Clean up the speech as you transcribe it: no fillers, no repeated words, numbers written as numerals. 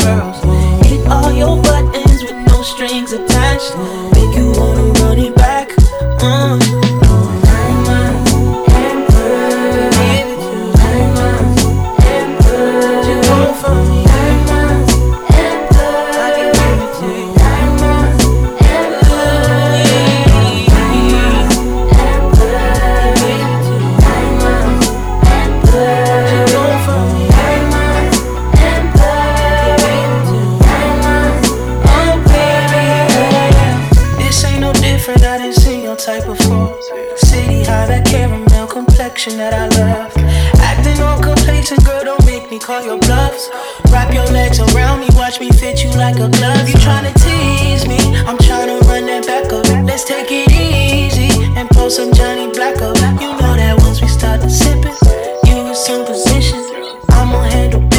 girls. Hit all your buttons with no strings attached. Make you wanna run it back. I didn't see your type before. City high, that caramel complexion that I love. Acting all complacent, girl, don't make me call your bluffs. Wrap your legs around me, watch me fit you like a glove. You tryna tease me, I'm tryna run that back up. Let's take it easy and pull some Johnny Black up. You know that once we start to sip it, you assume position. I'ma handle